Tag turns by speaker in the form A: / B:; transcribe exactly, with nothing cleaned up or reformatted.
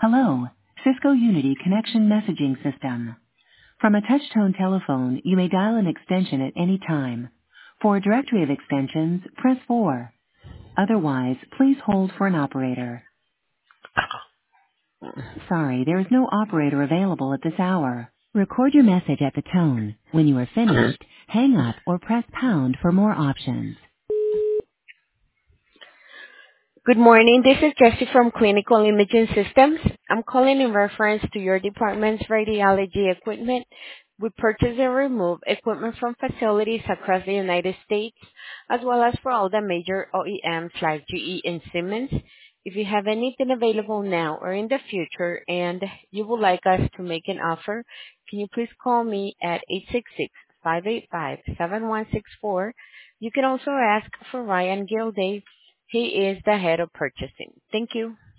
A: Hello, Cisco Unity Connection Messaging System. From a touch-tone telephone, you may dial an extension at any time. For a directory of extensions, press four. Otherwise, please hold for an operator. Sorry, there is no operator available at this hour. Record your message at the tone. When you are finished, hang up or press pound for more options.
B: Good morning. This is Jessie from Clinical Imaging Systems. I'm calling in reference to your department's radiology equipment. We purchase and remove equipment from facilities across the United States, as well as for all the major O E Ms like G E and Siemens. If you have anything available now or in the future and you would like us to make an offer, can you please call me at eight six six, five eight five, seven one six four. You can also ask for Ryan Gilday. He is the head of purchasing. Thank you.